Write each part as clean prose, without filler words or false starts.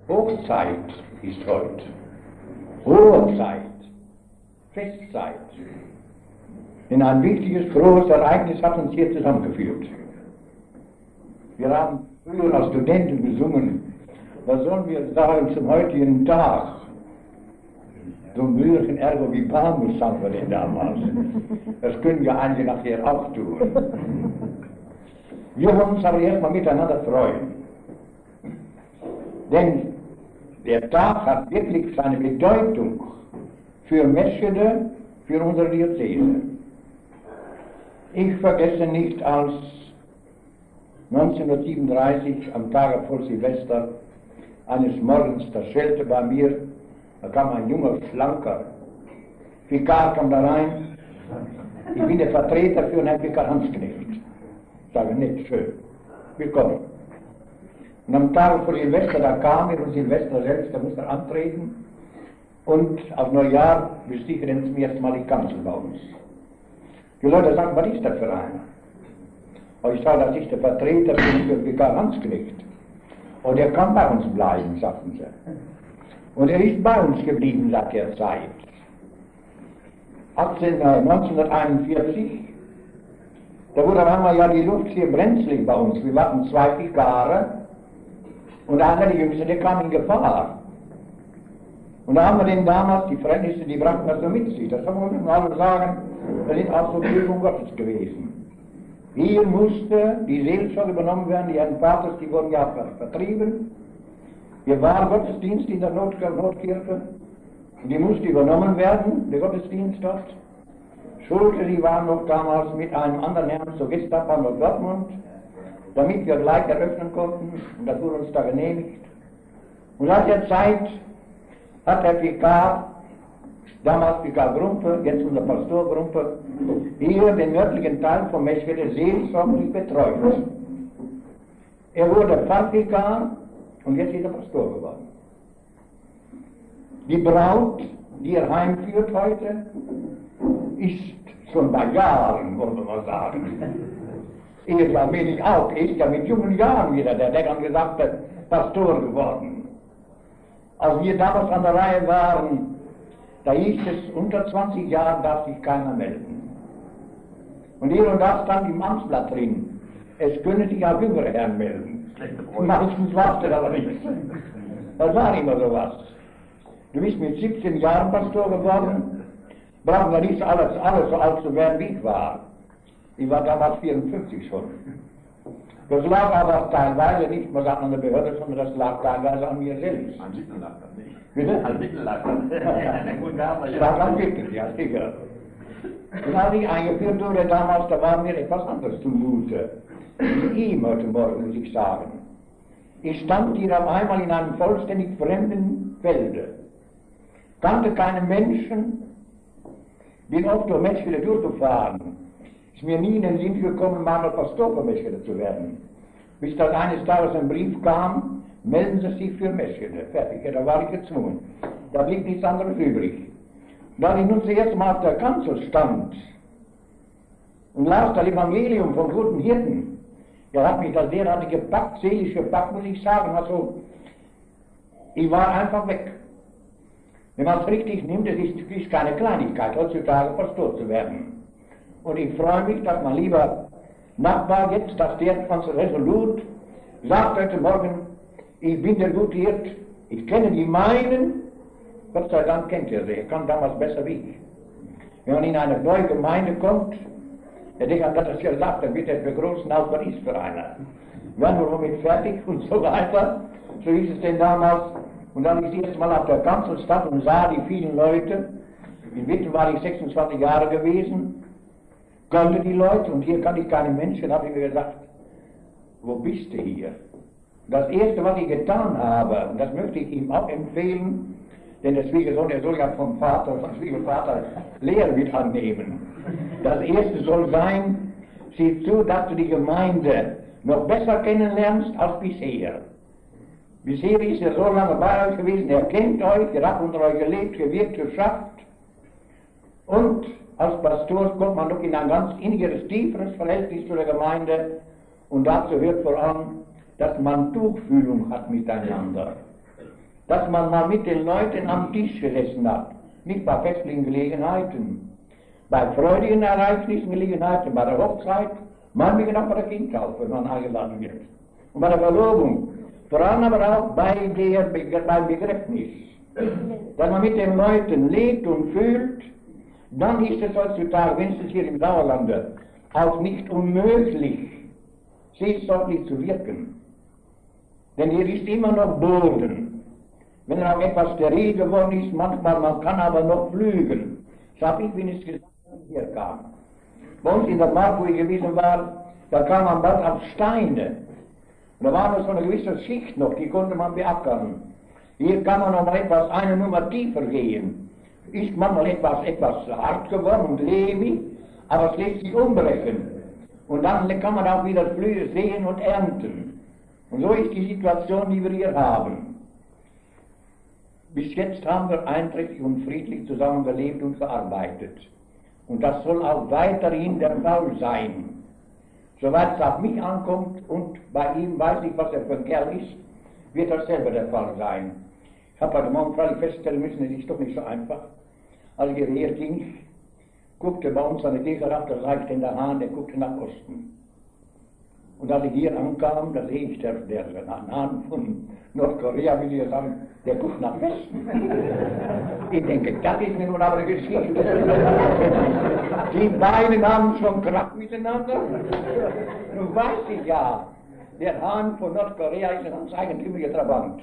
Hochzeit ist heute. Hochzeit. Festzeit. Denn ein wichtiges, frohes Ereignis hat uns hier zusammengeführt. Wir haben früher als Studenten gesungen, was sollen wir sagen zum heutigen Tag? So ein Mühlchen Ergo wie Bamus sagen wir denn damals. Das können wir einige nachher auch tun. Wir wollen uns aber erstmal miteinander freuen. Denn der Tag hat wirklich seine Bedeutung für Meschede, für unsere Diözese. Ich vergesse nicht, als 1937 am Tage vor Silvester eines Morgens, da schellte bei mir, da kam ein junger, schlanker Vikar, kam da rein. Ich bin der Vertreter für Herrn Vikar Hansknecht. Ich sage, nett, schön, willkommen. Und am Tag vor Silvester, da kam er, und Silvester selbst, da musste er antreten. Und auf Neujahr bestieg er zum ersten Mal die Kanzel bei uns. Die Leute sagten, was ist das für einer? Und ich sage, das ist der Vertreter für Vikar Hansknecht. Und er kann bei uns bleiben, sagten sie. Und er ist bei uns geblieben seit der Zeit. 1941, da wurde auf einmal ja die Luft sehr brenzlig bei uns. Wir hatten 2 Vikare und einer, der Jüngste, der kam in Gefahr. Und da haben wir den damals, die Verhältnisse, die brachten das so mit sich. Das müssen wir alle sagen, das sind auch so Prüfung Gottes gewesen. Hier musste die Seelsorge übernommen werden, die Herren Vaters, die wurden ja vertrieben. Hier war Gottesdienst in der Notkirche, und die musste übernommen werden, der Gottesdienst dort. Schulte, die waren noch damals mit einem anderen Herrn zur Gestapo nach Dortmund, damit wir gleich eröffnen konnten, und das wurde uns da genehmigt. Und nach der Zeit hat der Vikar, damals Vikar Grumpe, jetzt unser Pastor Grumpe, hier den nördlichen Teil von Meschede seelsorglich betreut. Er wurde Pfarrvikar und jetzt ist er Pastor geworden. Die Braut, die er heimführt heute, ist schon bei Jahren, wollen wir mal sagen. Er ist ja wenig auch, er ist ja mit jungen Jahren wieder, der dann gesagt hat, Pastor geworden. Als wir damals an der Reihe waren, da hieß es, unter 20 Jahren darf sich keiner melden. Und hier und da stand im Amtsblatt drin, es können sich auch jüngere Herren melden. Meistens war es aber nicht. Das war immer sowas. Du bist mit 17 Jahren Pastor geworden, brauchen wir nicht alles so alt zu werden, wie ich war. Ich war damals 54 schon. Das lag aber teilweise nicht mal an der Behörde, sondern das lag teilweise an mir selbst. An Wickel lag das nicht. Bitte? An Wickel lag das. Das lag an Wickel, ja sicher. Und als ich eingeführt wurde damals, da war mir etwas anderes zumute. Mit ihm heute Morgen, muss ich sagen. Ich stand hier auf einmal in einem vollständig fremden Felde. Kannte keinen Menschen, bin oft durch Meschede durchgefahren. Ist mir nie in den Sinn gekommen, mal Pastor für Meschede zu werden. Bis dann eines Tages ein Brief kam, melden Sie sich für Meschede. Fertig, ja, da war ich gezwungen. Da blieb nichts anderes übrig. Da ich nun zuerst mal auf der Kanzel stand und las das Evangelium vom guten Hirten, der hat mich da derartig gepackt, seelisch gepackt, muss ich sagen. Also, ich war einfach weg. Wenn man es richtig nimmt, es ist keine Kleinigkeit, heutzutage Pastor zu werden. Und ich freue mich, dass mein lieber Nachbar jetzt, dass der ganz resolut sagt heute Morgen, ich bin der gute Hirt, ich kenne die meinen, Gott sei Dank kennt er sie, er kann damals besser wie ich. Wenn man in eine neue Gemeinde kommt, der Dichter hat das ja gesagt, dann wird er begrüßen, als man ist für einer. Wir waren nur womit fertig und so weiter, so hieß es denn damals. Und dann ist erst mal auf der Kanzel stand und sah die vielen Leute. In Witten war ich 26 Jahre gewesen, kannte die Leute und hier kann ich keine Menschen, habe ich mir gesagt, wo bist du hier? Das erste, was ich getan habe, und das möchte ich ihm auch empfehlen, denn der Schwiegersohn, der soll ja vom Schwiegervater Lehre mit annehmen. Das erste soll sein, sieh zu, dass du die Gemeinde noch besser kennenlernst als bisher. Bisher ist er so lange bei euch gewesen, er kennt euch, er hat unter euch gelebt, gewirkt, geschafft. Und als Pastor kommt man doch in ein ganz innigeres, tieferes Verhältnis zu der Gemeinde. Und dazu gehört vor allem, dass man Tuchfühlung hat miteinander. dass man mal mit den Leuten am Tisch gesessen hat. Nicht bei festlichen Gelegenheiten, bei freudigen Ereignissen, Gelegenheiten, bei der Hochzeit, manchmal auch bei der Kindtaufe, wenn man eingeladen wird. Und bei der Verlobung, vor allem aber auch beim Begräbnis. Dass man mit den Leuten lebt und fühlt, dann ist es heutzutage, wenigstens hier im Sauerlande, auch nicht unmöglich, seelsorglich zu wirken. Denn hier ist immer noch Boden. Wenn er auch etwas steril geworden ist, manchmal, man kann aber noch flügen. Das habe ich, wenn es gesagt hier kam. Bei uns in der Mark, wo ich gewesen war, da kam man bald auf Steine. Und da war noch so eine gewisse Schicht noch, die konnte man beackern. Hier kann man noch mal etwas, eine Nummer tiefer gehen. Ist manchmal etwas hart geworden und lehmig, aber es lässt sich umbrechen. Und dann kann man auch wieder Flühe sehen und ernten. Und so ist die Situation, die wir hier haben. Bis jetzt haben wir einträchtig und friedlich zusammen gelebt und gearbeitet. Und das soll auch weiterhin der Fall sein. Soweit es auf mich ankommt und bei ihm weiß ich, was er für ein Kerl ist, wird das selber der Fall sein. Ich habe heute Morgen freilich feststellen müssen, es ist doch nicht so einfach. Als ich hierher ging, guckte bei uns an der Kirche auf, da reicht in der Hahn, der guckte nach Osten. Und als ich hier ankam, da sehe ich, der Hahn von Nordkorea, will ich sagen, der guckt nach Westen. Ich denke, das ist mir nun aber eine Geschichte. Die beiden haben schon Krach miteinander. Nun weiß ich ja, der Hahn von Nordkorea ist ein ganz eigentümlicher Trabant.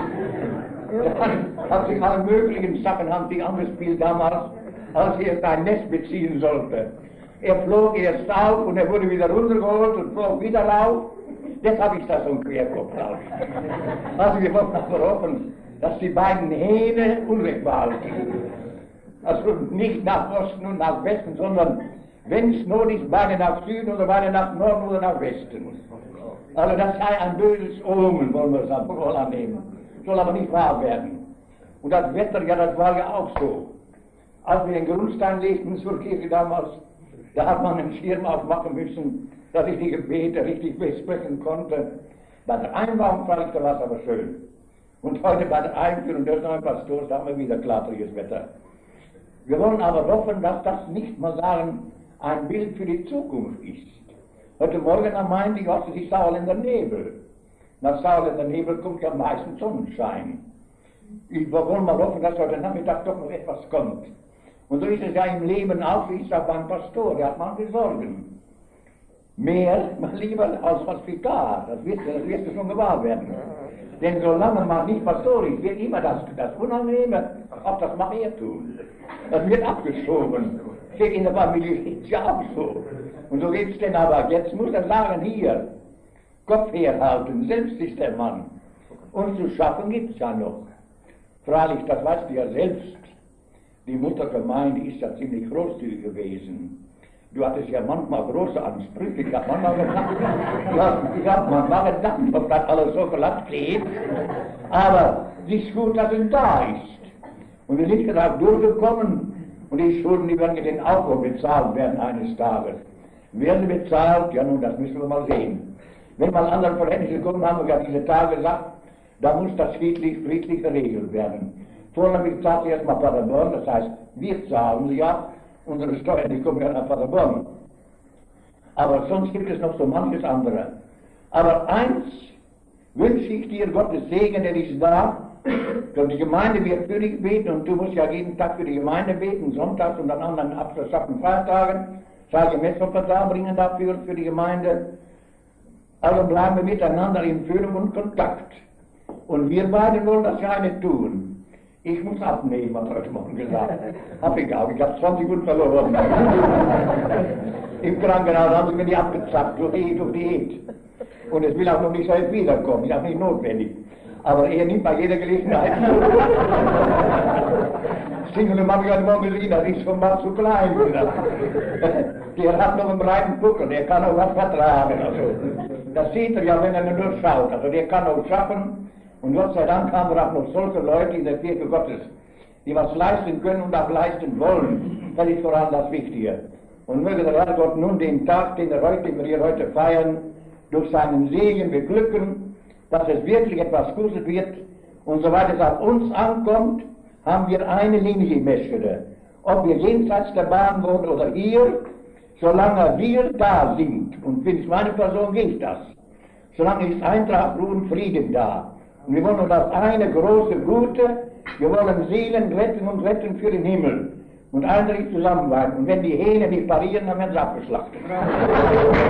Er hat sich alle möglichen Sachen angespielt damals, als er sein Nest beziehen sollte. Er flog erst auf und er wurde wieder runtergeholt und flog wieder auf. Jetzt habe ich da so einen Querkopf drauf. Also wir wollten aber hoffen, dass die beiden Hähne Unrecht behalten. Also nicht nach Osten und nach Westen, sondern wenn es not ist, beide nach Süden oder beide nach Norden oder nach Westen. Also das sei ein böses Omen, wollen wir es wohl annehmen. Soll aber nicht wahr werden. Und das Wetter, ja, das war ja auch so. Als wir den Grundstein legten zur Kirche damals, da hat man einen Schirm aufmachen müssen, dass ich die Gebete richtig besprechen konnte. Bei der Einbauung war es aber schön. Und heute bei der Einführung des neuen Pastors haben wir wieder klartriges Wetter. Wir wollen aber hoffen, dass das nicht mal sagen, ein Bild für die Zukunft ist. Heute Morgen meinte ich, was ist Sauerländer Nebel. Nach Sauerländer Nebel kommt ja meistens Sonnenschein. Wir wollen mal hoffen, dass heute Nachmittag doch noch etwas kommt. Und so ist es ja im Leben auch, wie ist es auch beim Pastor, der hat manche Sorgen. Mehr, lieber als was Vikar, das wird schon gewahr werden. Denn solange man nicht Pastor ist, wird immer das Unangenehme, auch das mag er tun. Das wird abgeschoben. Steht in der Familie, ist ja auch so. Und so geht es denn aber. Jetzt muss er sagen, hier, Kopf herhalten, selbst ist der Mann. Und zu schaffen gibt es ja noch. Freilich, das weißt du ja selbst. Die Muttergemeinde ist ja ziemlich großzügig gewesen. Du hattest ja manchmal große Ansprüche. Ich habe manchmal gedacht, ob das alles so glatt geht. Aber es ist gut, dass es da ist. Und wir sind gerade durchgekommen. Und die Schulden, die werden jetzt auch noch bezahlt werden eines Tages. Werden bezahlt? Ja nun, das müssen wir mal sehen. Wenn mal andere Verhältnisse kommen, haben wir ja diese Tage gesagt, da muss das friedlich geregelt werden. Vornehmlich zahlt erstmal Paderborn, das heißt, wir zahlen ja, unsere Steuern, die kommen ja nach Paderborn. Aber sonst gibt es noch so manches andere. Aber eins wünsche ich dir, Gottes Segen, der ist da. Und die Gemeinde wird für dich beten und du musst ja jeden Tag für die Gemeinde beten, sonntags und an anderen abgeschlossenen Feiertagen. Sage Messopfer darbringen dafür, für die Gemeinde. Also bleiben wir miteinander in Führung und Kontakt. Und wir beide wollen das ja nicht tun. Ich muss abnehmen, hat er heute Morgen gesagt. Hab ich auch, ich habe 20 Pfund verloren. Im Krankenhaus haben sie mir die abgezapft, durch Diät. Und es will auch noch nicht so wiederkommen, ist auch nicht notwendig. Aber er nimmt bei jeder Gelegenheit zu. Singele Mann, ich hatte morgen gesehen, das ist schon mal zu klein. Der hat noch einen breiten Buckel, der kann auch was vertragen. Also, das sieht er ja, wenn er nur schaut. Also der kann auch schaffen. Und Gott sei Dank haben wir auch noch solche Leute in der Kirche Gottes, die was leisten können und auch leisten wollen. Das ist vor allem das Wichtige. Und möge der Herr Gott nun den Tag, den wir hier heute feiern, durch seinen Segen beglücken, dass es wirklich etwas Gutes wird Und soweit es auf uns ankommt, haben wir eine Linie, Meschede. Ob wir jenseits der Bahn wohnen oder hier, solange wir da sind, und für meine Person gilt das, solange ist Eintracht, Ruhe und Frieden da. Und wir wollen das eine große Gute, wir wollen Seelen retten und retten für den Himmel. Und einheitlich zusammenarbeiten. Und wenn die Hähne nicht parieren, dann werden sie abgeschlachtet.